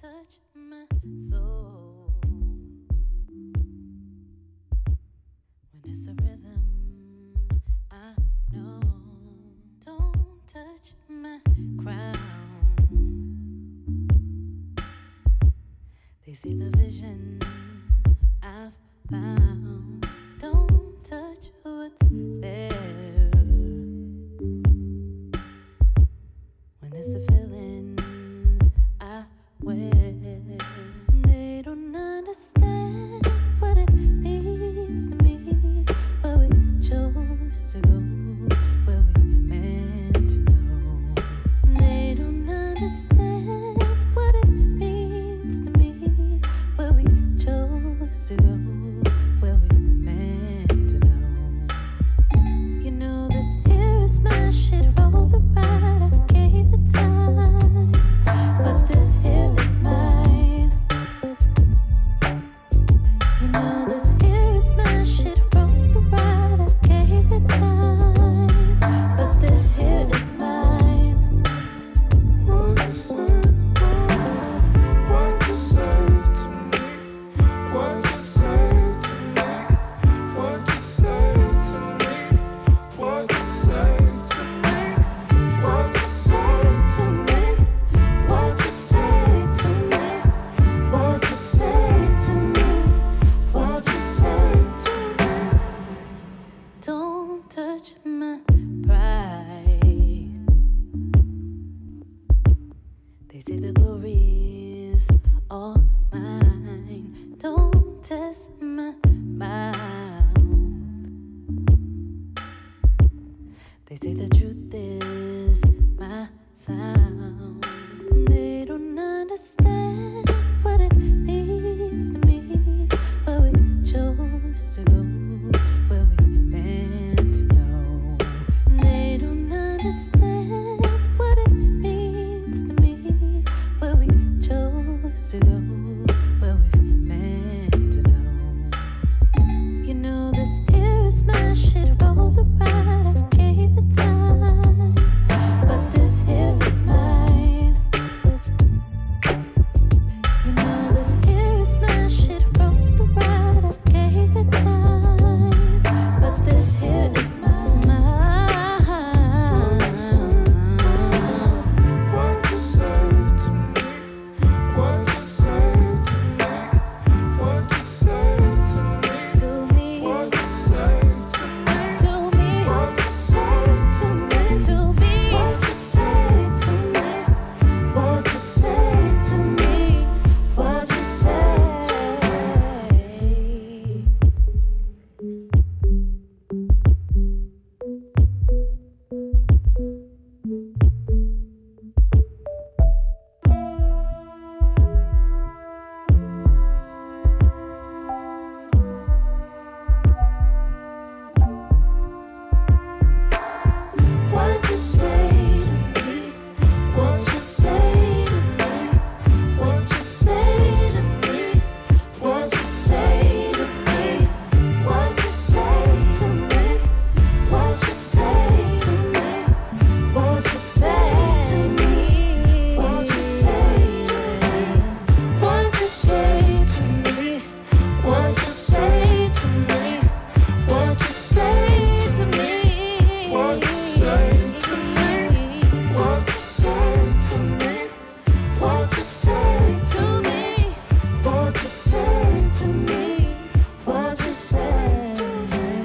touch my soul. When it's a rhythm, I know. Don't touch my crown. They see the vision I've found. Don't touch what's there. When it's the feelings I wear, they don't understand what it means to me. Where we chose to go, where we meant to know. They don't understand what it means to me. Where we chose to go, where we meant to know. You know this here is my shit. Roll the ride, I gave it time, but this here is mine. You know this here is my shit. Roll the ride, I gave it time, but this here is mine. What you say to me? What you say to me? What you say to me? What you say to me? What you say to me? What you say to me? What you say to me? What you say to me? Don't touch my pride. They say the glory is all mine. Don't test my mouth. They say the truth is my sound. They don't understand what it means to me. Where we chose to go, where we meant to know. They don't understand what it means to me. Where we chose to go, where we meant to know. You know this here is my shit. Roll the ride, I gave it time, but this here is mine. You know this here is my shit. Roll the ride, I gave it time, but this here is mine. What you say to me? What you say to me? What you say to me? To me, What you say to me? to me, What you say to me? to me, What you say to me? What you say to me? What you say to me? What you say to me? What you say to me? What you say to me? What you say to me? What you say to me? What you say to me? What you say to me? What you say to me? What you say to me? What you say to me? What you say to me? What you say to me? What you say to me? What you say to me? What you say to me? What you say to me?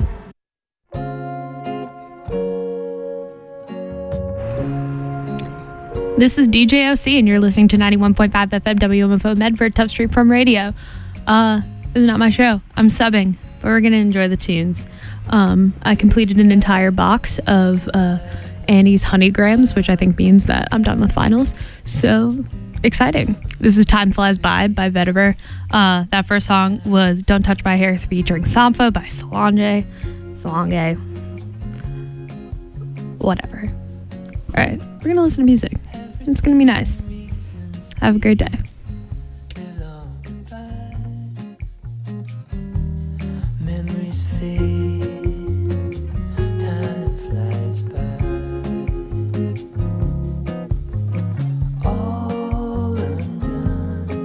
This is DJ OC, and you're listening to 91.5 FM WMFO Medford, Tough Street from Radio. This is not my show. I'm subbing, but we're going to enjoy the tunes. I completed an entire box of Annie's Honeygrams, which I think means that I'm done with finals. So exciting. This is Time Flies By Vetiver. That first song was Don't Touch My Hair featuring Sampha by Solange. Whatever. All right, we're going to listen to music. It's going to be nice. Have a great day. Memories fade, time flies by. All undone.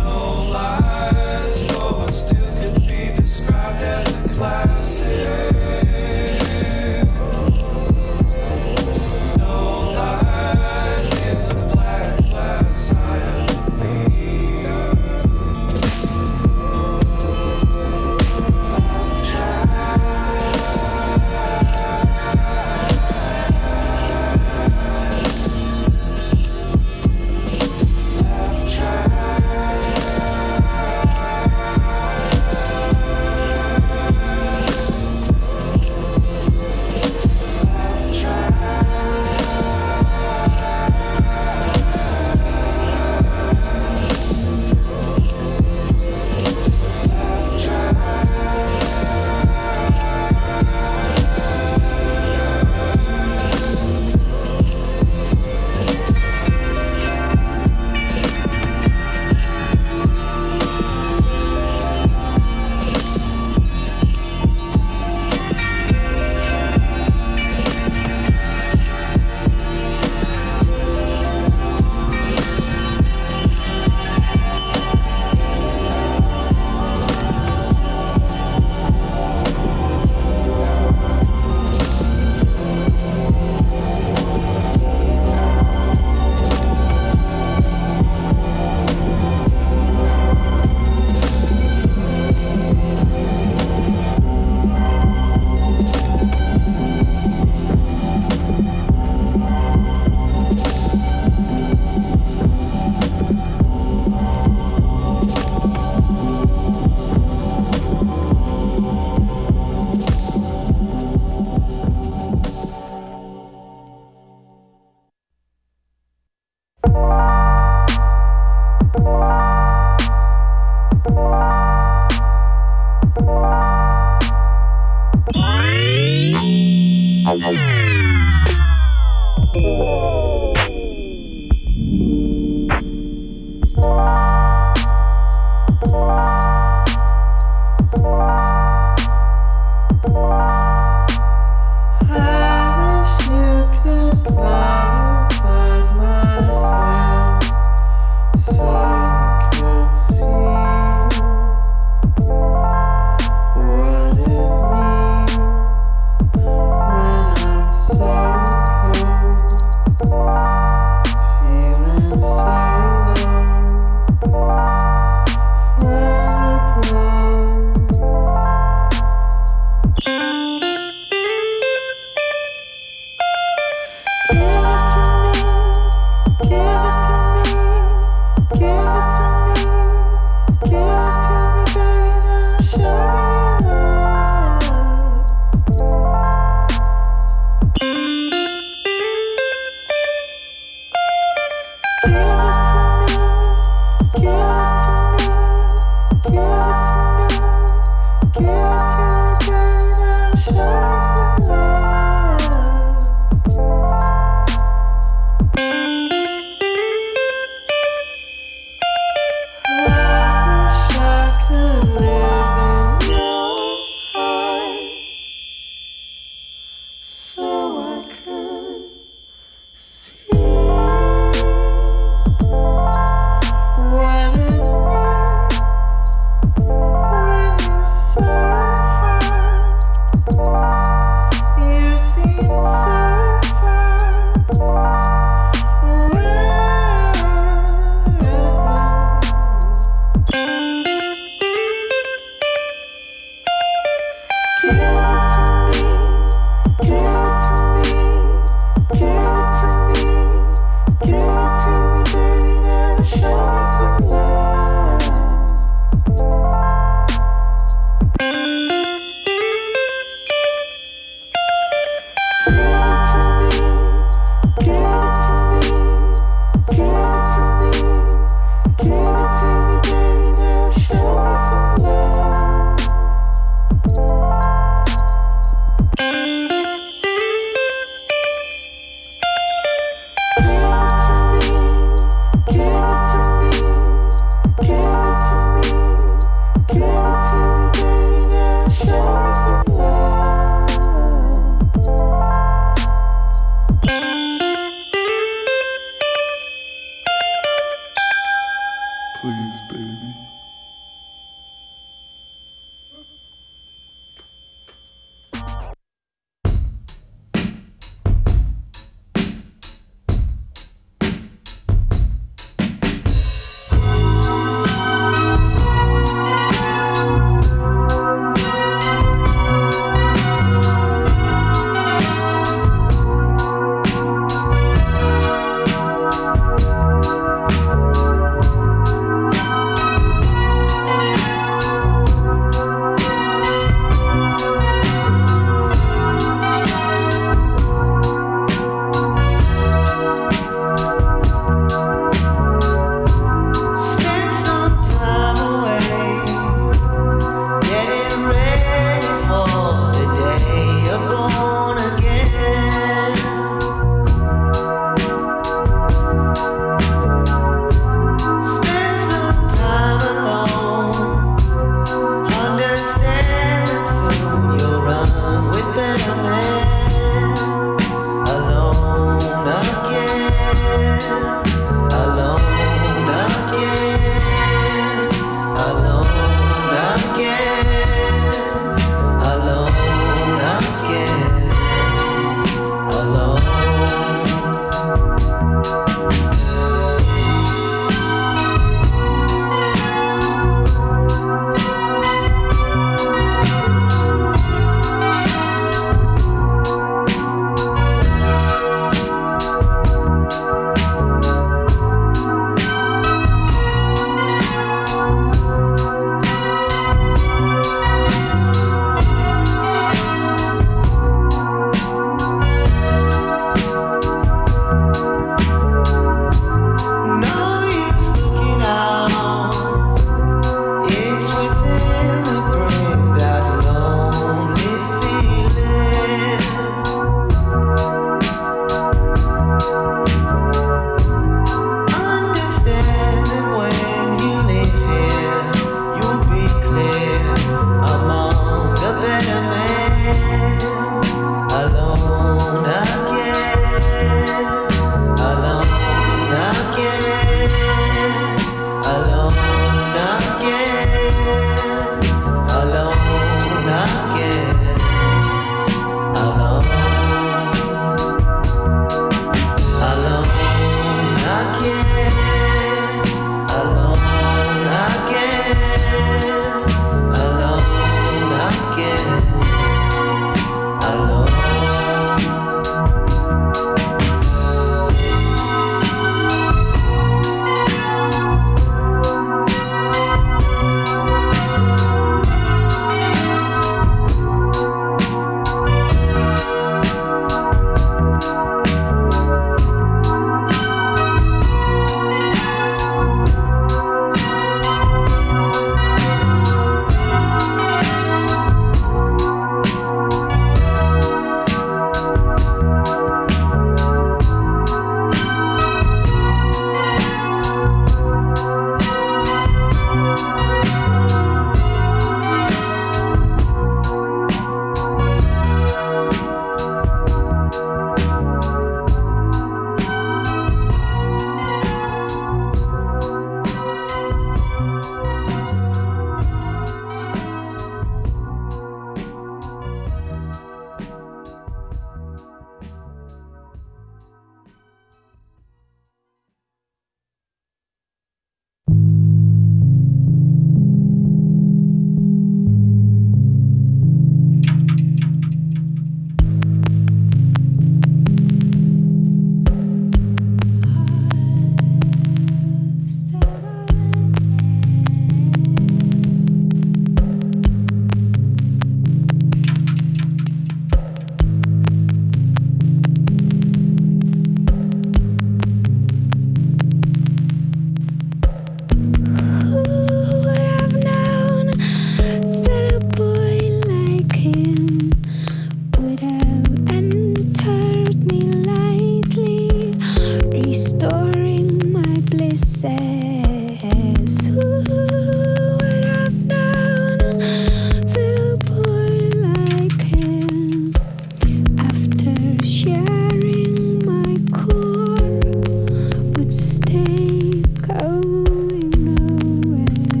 promises. Who would have known that a boy like him, after sharing my core, would stay going nowhere?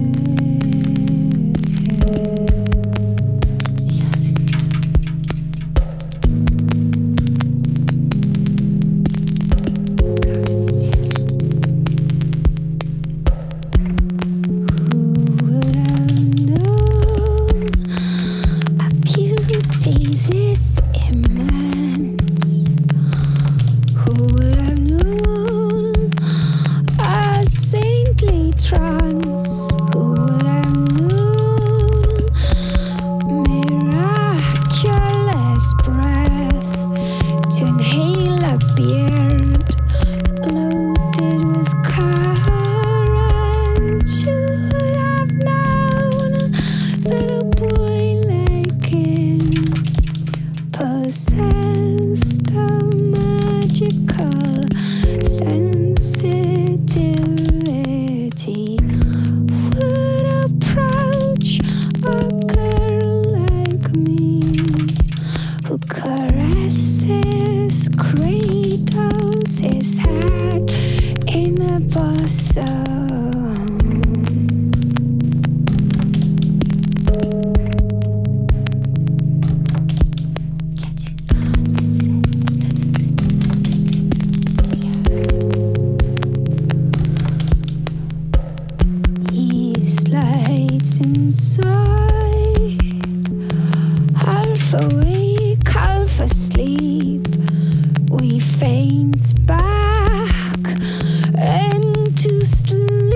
This immense. Who would have known a saintly trance? Who would have known miraculous breath to inhale a beard loaded with courage? Who would have known that a boy like him possessed a magical sensitivity, would approach a girl like me, who caresses, cradles his head in a bosom. Slides inside, half awake, half asleep. We faint back into sleep.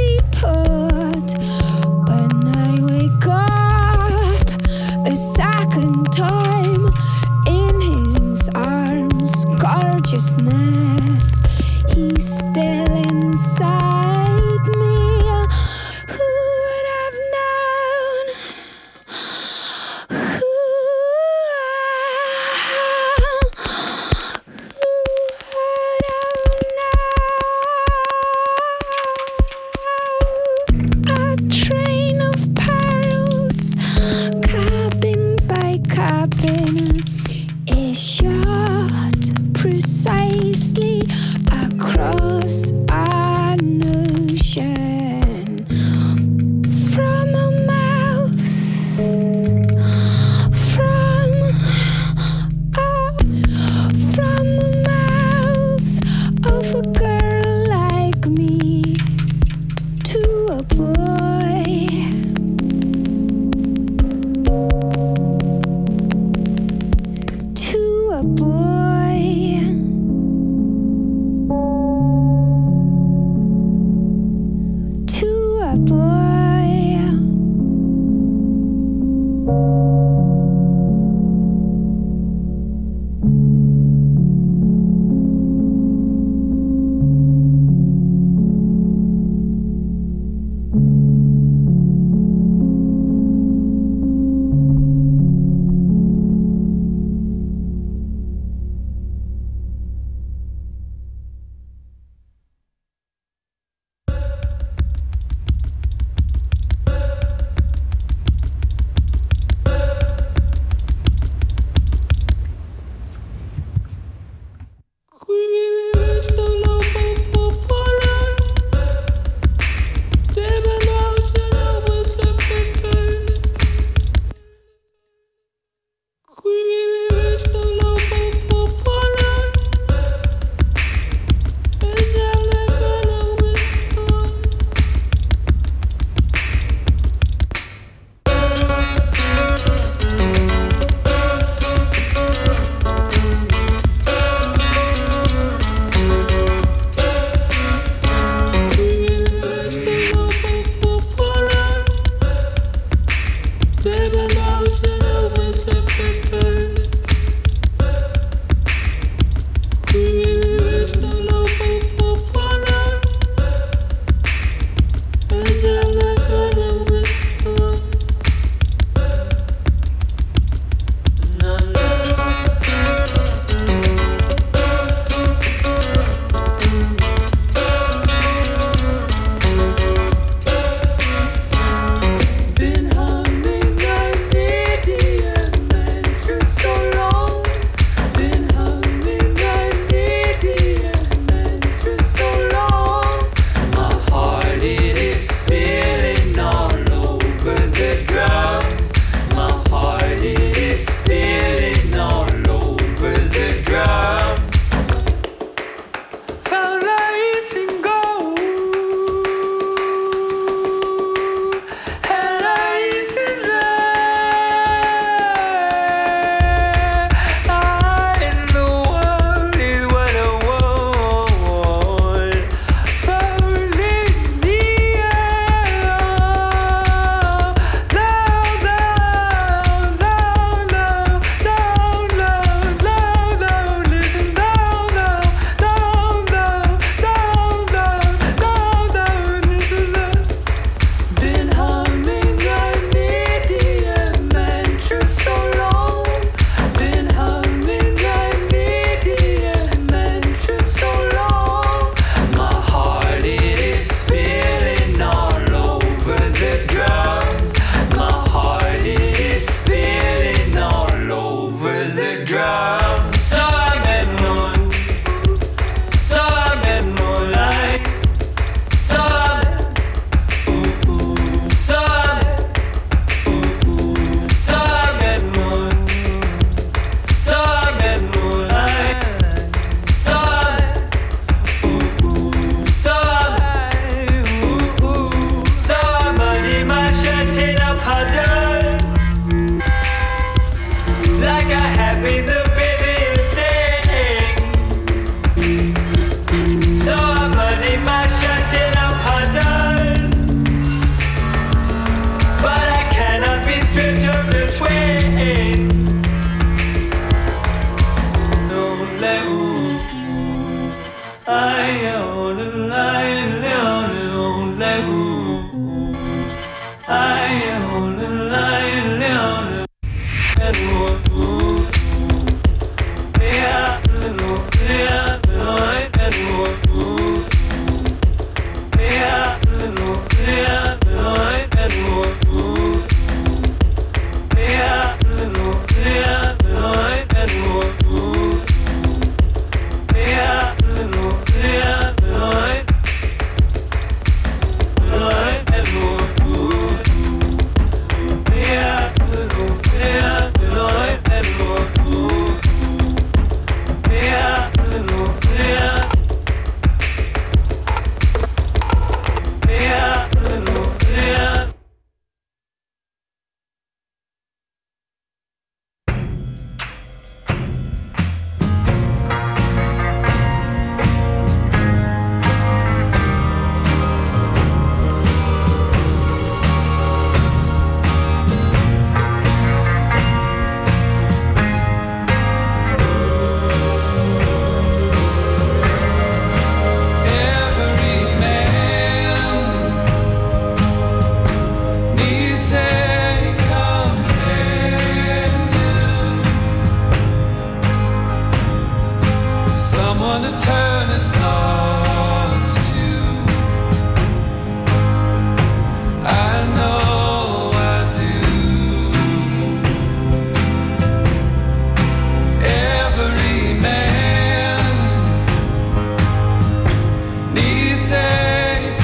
a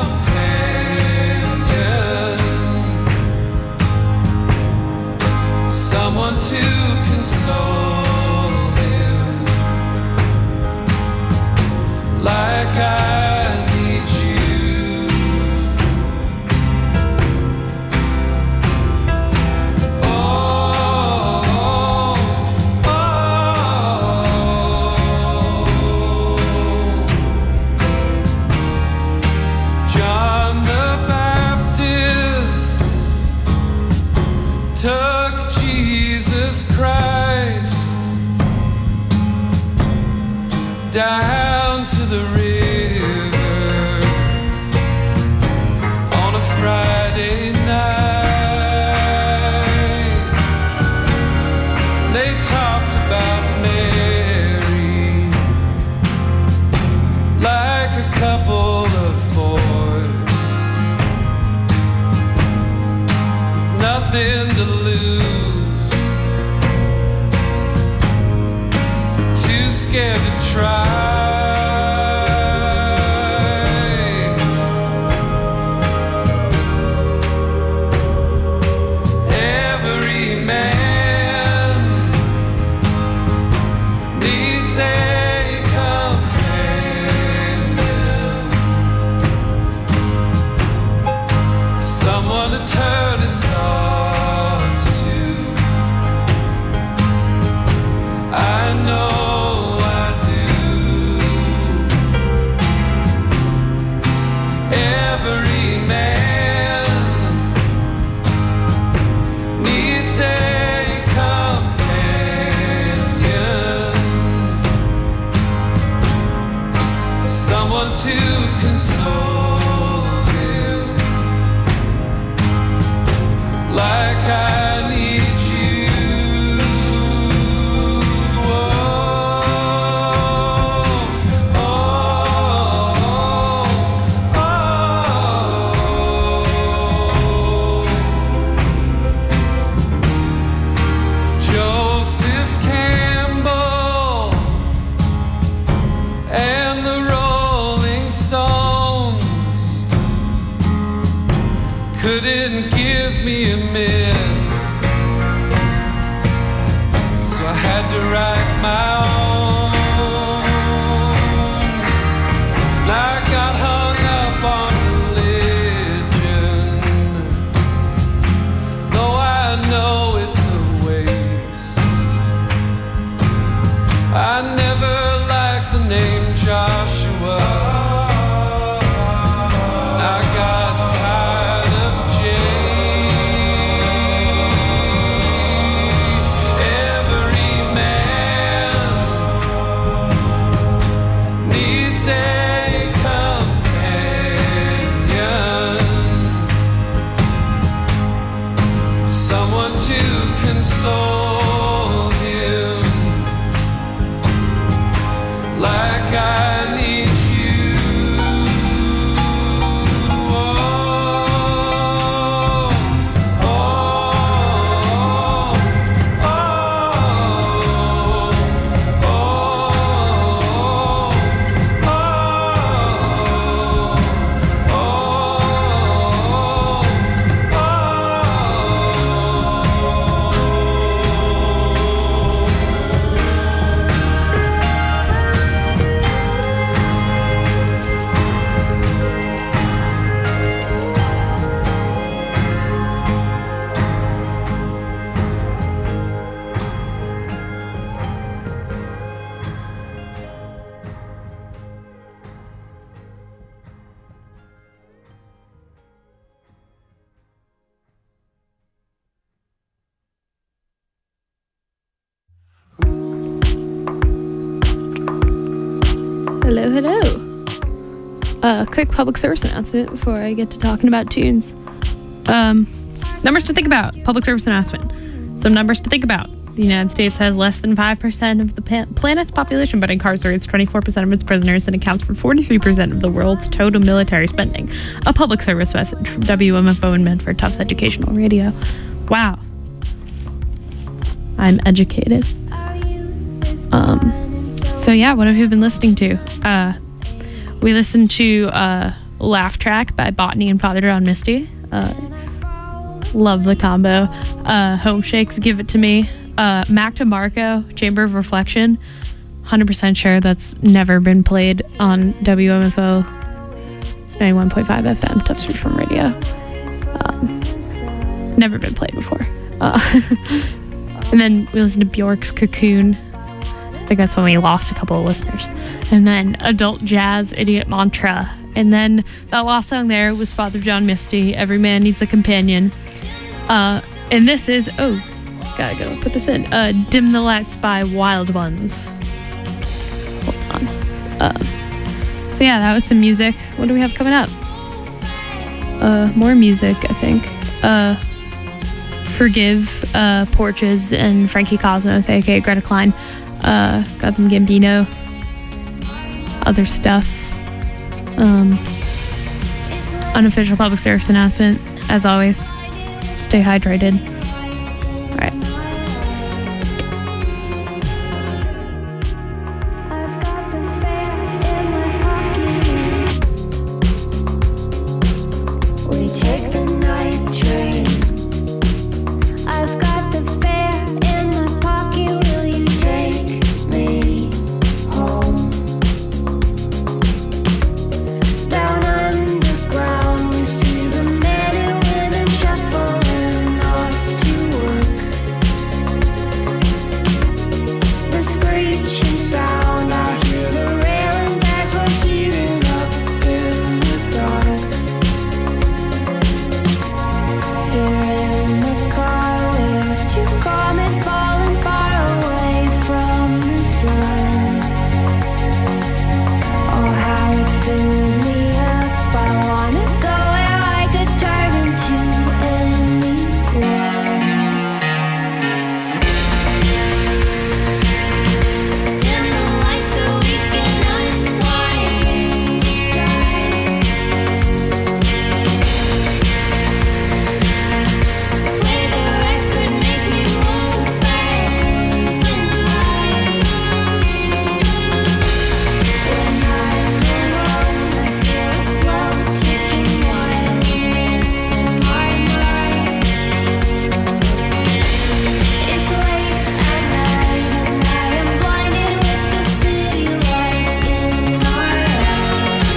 companion, someone to console him, like I need you. Oh, oh, John the Baptist took Jesus Christ down to the river on a Friday night. They talked about Mary like a couple of boys with nothing to lose, too scared to try. Every man needs a companion, someone to turn his thoughts to. I know I do. Every man needs a companion, someone to console him, like I need you. Oh, oh, oh, Joseph Campbell and the Rolling Stones couldn't give me a minute, so I had to write my own. And I got hung up on religion, though I know it's a waste. I never liked the name Joshua. I got tired of Jane. Every man needs a companion, someone to console him, like I need you. Oh, oh, oh, oh, Hello, hello. Quick public service announcement before I get to talking about tunes. Numbers to think about. Public service announcement. Some numbers to think about. The United States has less than 5% of the planet's population, but incarcerates 24% of its prisoners and accounts for 43% of the world's total military spending. A public service message from WMFO and Medford Tufts Educational Radio. Wow. I'm educated. So yeah, what have you been listening to? We listened to Laugh Track by Botany and Father John Misty. Love the combo. Home Shakes, Give It To Me. Mac DeMarco, Chamber of Reflection. 100% sure that's never been played on WMFO 91.5 FM, Tough Street from Radio. Never been played before. And then we listened to Bjork's Cocoon. I think that's when we lost a couple of listeners. And then Adult Jazz, Idiot Mantra. And then that last song there was Father John Misty, Every Man Needs a Companion. And this is, gotta go put this in. Dim the Lights by Wild Ones. Hold on. So yeah, that was some music. What do we have coming up? More music, I think. Forgive, Porches, and Frankie Cosmos, aka Greta Klein. Got some Gambino. Other stuff. Unofficial public service announcement, as always. Stay hydrated. All right. I've got the fare in my pocket. We take the night train. I've got the fare in my pocket. Will you take me home? Down underground, you see the men and women shuffling off to work. The screeching sound, I hear the railings as we're heating up in the dark. Here in the car, we're two comets falling far away from the sun. Oh, how it fills me up. I wanna go where I could turn into anyone. Dim the lights so we can unwind in the skies. Play the record, make me move backwards in time. When I'm alone, I feel a slow ticking wildness in my mind. It's late at night and I am blinded with the city lights in my eyes.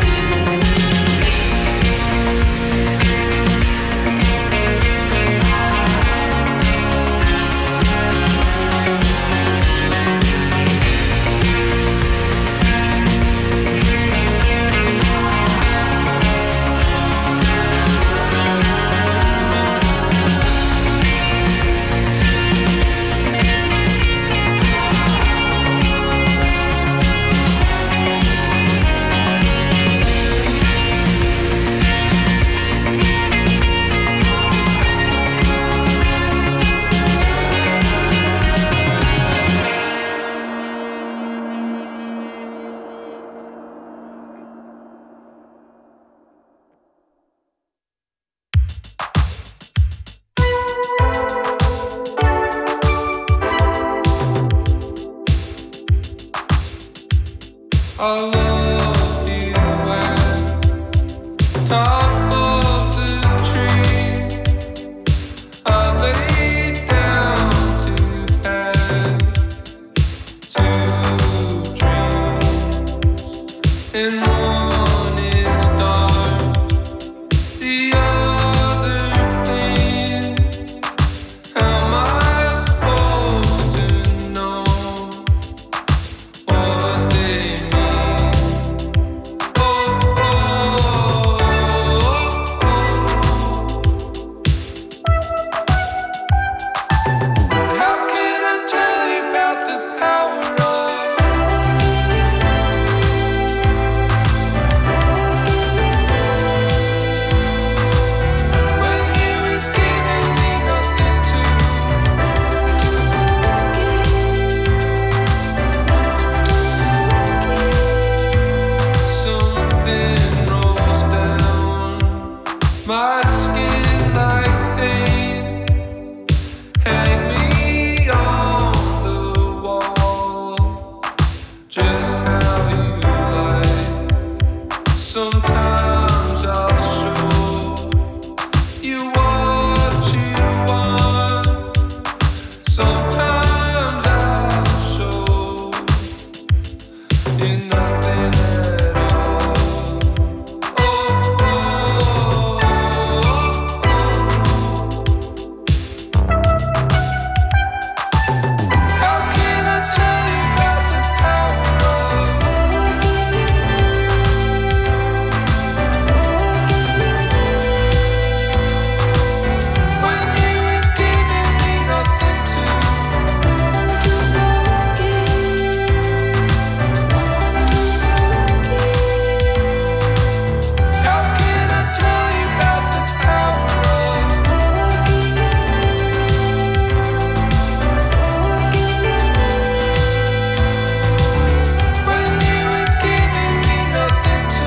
I love you at top of the tree. I lay down to have two dreams, and one is dark, the other clean. How am I supposed to know what they mean? Sometimes I'll show you what you want. Sometimes I'll show you nothing at all. Oh, oh, oh, how can I tell you about the power of when you ain't giving me nothing to? How can I tell you about the power of when you ain't giving me nothing to?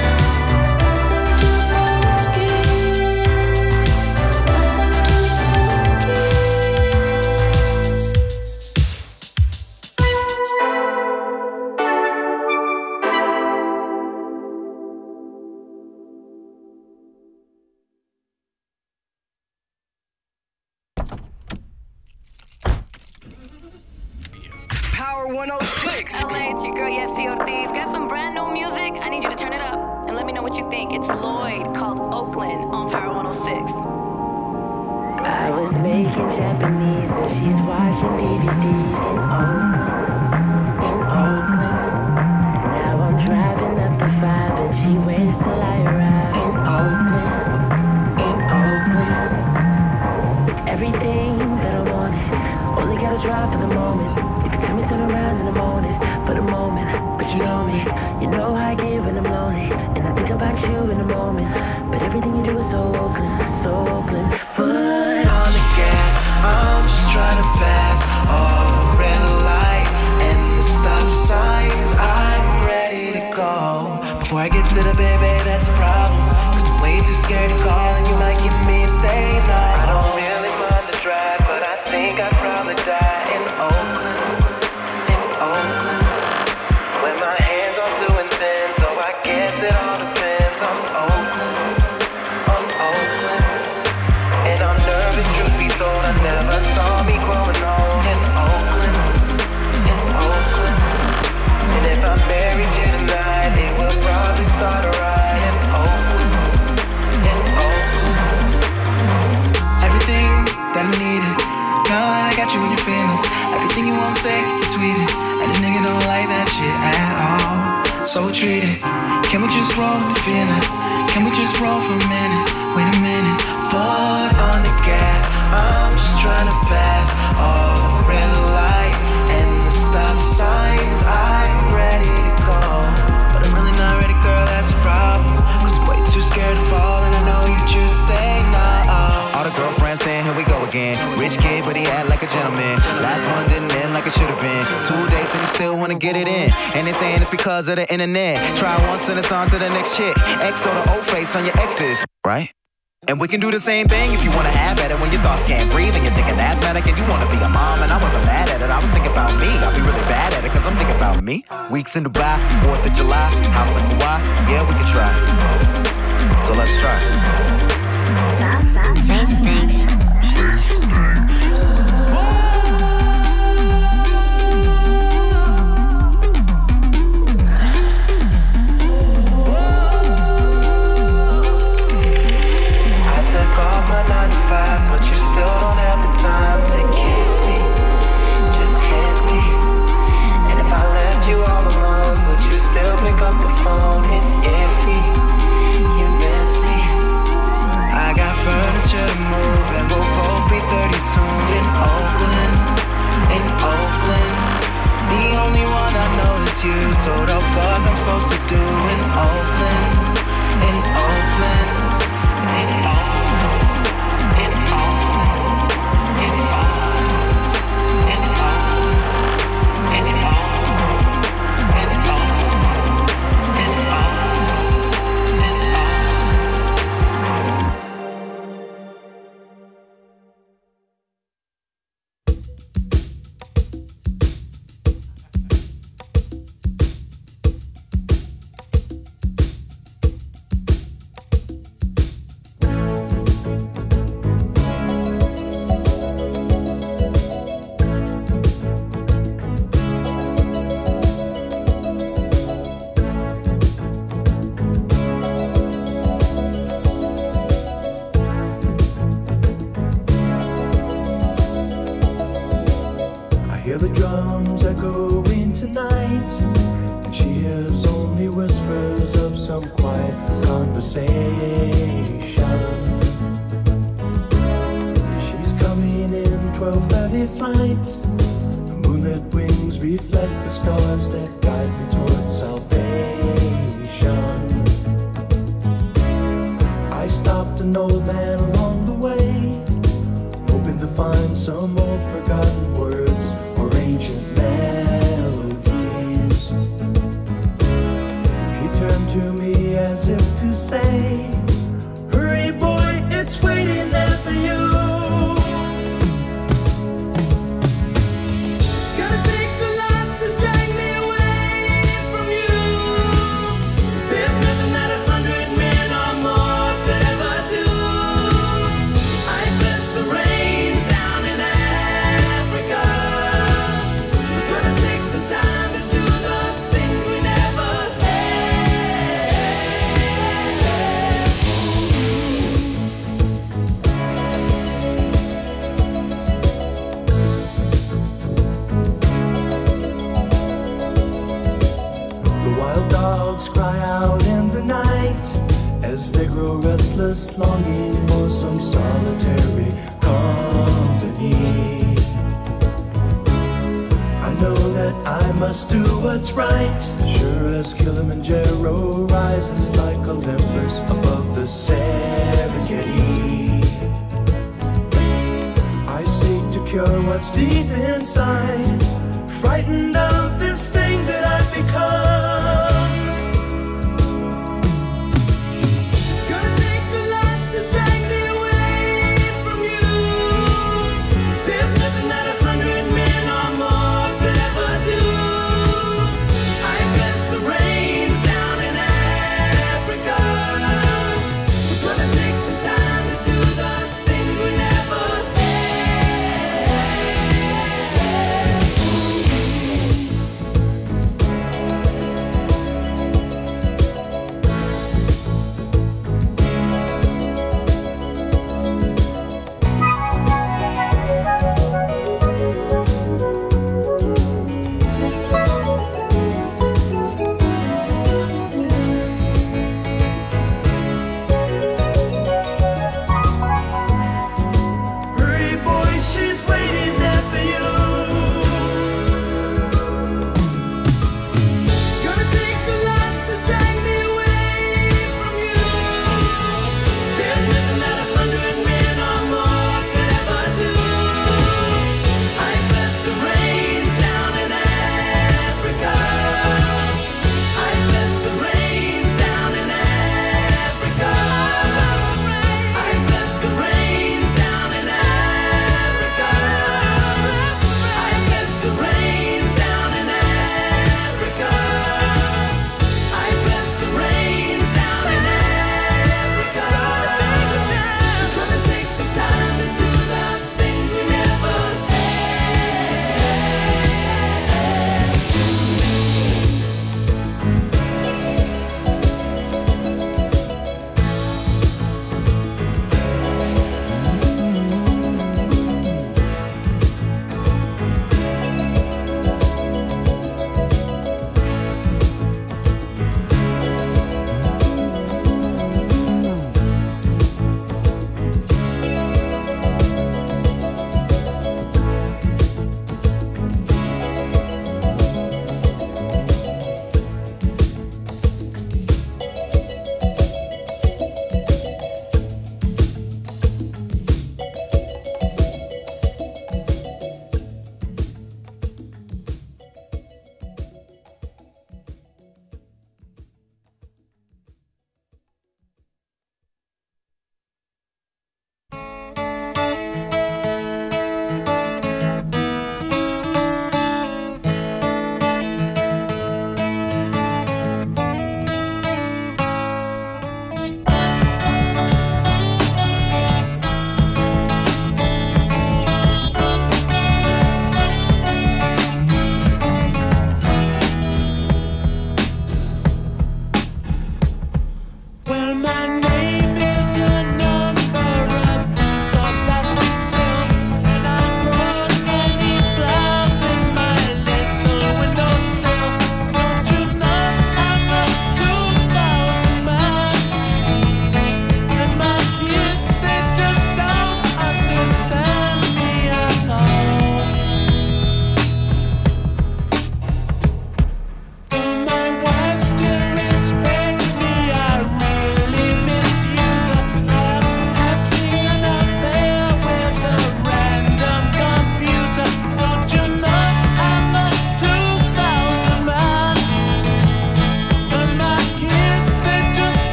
Power 106. LA, it's your girl Yessie Ortiz. Got some brand new music. I need you to turn it up and let me know what you think. It's Lloyd called Oakland on Power 106. I was making Japanese and she's watching DVDs in Oakland. Now I'm driving up the 5 and she waits till I arrive in Oakland. Everything that I wanted, only gotta drive for the moment. You can tell me turn around in the morning, for the moment. But you know me, you know how I get when I'm lonely, and I think about you in the moment. But everything you do is so Oakland, so Oakland. Foot on the gas, I'm just trying to pass all the red lights and the stop signs. I'm ready to go. Before I get to the baby, that's a problem, 'cause I'm way too scared to call, and you might get me to stay the night. I don't really mind the drive, but I think I'd probably die in Oakland, when my hands are doing things, so I guess it all depends on Oakland, and I'm nervous, truth be told, I never saw me growing old in Oakland, and if I'm married to tonight, it will probably start a riot in Oakland. Everything that I needed, now that I got you in your feelings, everything you won't say, you tweet it, and a nigga don't like that shit at all. So treat it. Can we just roll with the feeling? Can we just roll for a minute? Wait a minute. Foot on the gas, I'm just trying to pass all the red lights and the stop signs. I'm ready to go, but I'm really not ready, girl, that's a problem, 'cause I'm way too scared to fall, and I know you choose to stay now. All the girlfriends saying, here we go again. Rich kid, but he act like a gentleman. Last one didn't end like it should have been. 2 dates and he still wanna get it in. And they saying it's because of the internet. Try once and it's on to the next chick. X or the old face on your exes, right? And we can do the same thing if you wanna have at it when your thoughts can't breathe and you're thinking asthmatic and you wanna be a mom. And I wasn't mad at it, I was thinking about me. I'll be really bad at it 'cause I'm thinking about me. Weeks in Dubai, 4th of July, house in Kauai, yeah, we can try. So let's try. Say some things. But you still don't have the time to kiss me. Just hit me. And if I left you all alone, would you still pick up the phone? It's iffy. heavenly flight. The moonlit wings reflect the stars that guide me towards salvation. I stopped an old man along the way, hoping to find some old forgotten words or ancient melodies. He turned to me as if to say, hurry boy, it's waiting there for you. Gonna take a lot to drag me away from you. There's nothing that 100 men or more could ever do. I bless the rains down in Africa. We're gonna take some time to do the things we never had. The wild dogs cry out in the night as they grow restless, longing for some solitary company. I know that I must do what's right, sure as Kilimanjaro rises like Olympus above the Serengeti. I seek to cure what's deep inside, frightened of this thing that I've become. It's gonna take a lot to drag me away from you. There's nothing that 100 men or more could ever do. I bless the rains down in Africa. We're gonna take some time to do the things we never had.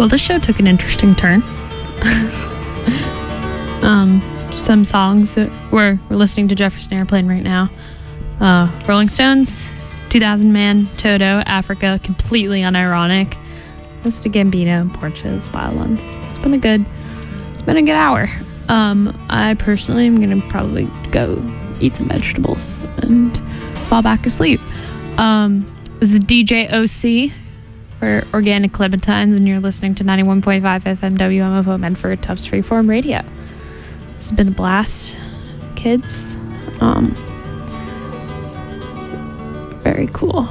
Well, this show took an interesting turn. Some songs we're listening to Jefferson Airplane right now. Rolling Stones, 2000 Man, Toto, Africa, completely unironic. Mr. Gambino, Porches, Violins. It's been a good hour. I personally am gonna probably go eat some vegetables and fall back asleep. This is DJ OC for Organic Clementines, and you're listening to 91.5 FM WMFO Medford Tufts Freeform Radio. It's been a blast, kids. Very cool.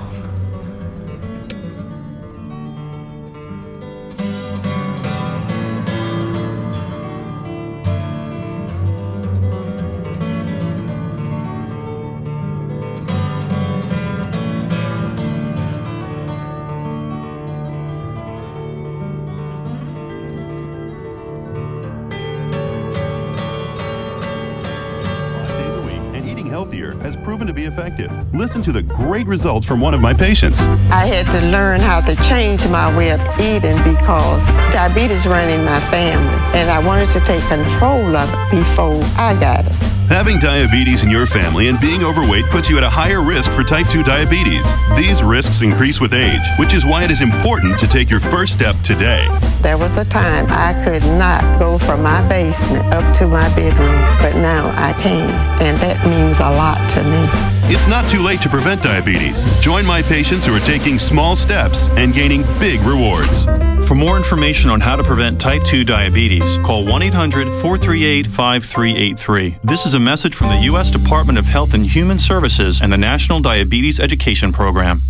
Has proven to be effective. Listen to the great results from one of my patients. I had to learn how to change my way of eating because diabetes ran in my family, and I wanted to take control of it before I got it. Having diabetes in your family and being overweight puts you at a higher risk for type 2 diabetes. These risks increase with age, which is why it is important to take your first step today. There was a time I could not go from my basement up to my bedroom, but now I can, and that means a lot to me. It's not too late to prevent diabetes. Join my patients who are taking small steps and gaining big rewards. For more information on how to prevent type 2 diabetes, call 1-800-438-5383. This is a message from the U.S. Department of Health and Human Services and the National Diabetes Education Program.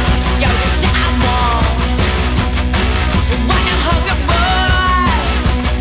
Wanna hug a boy?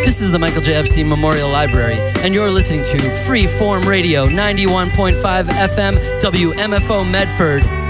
This is the Michael J. Epstein Memorial Library, and you're listening to Freeform Radio, 91.5 FM, WMFO Medford.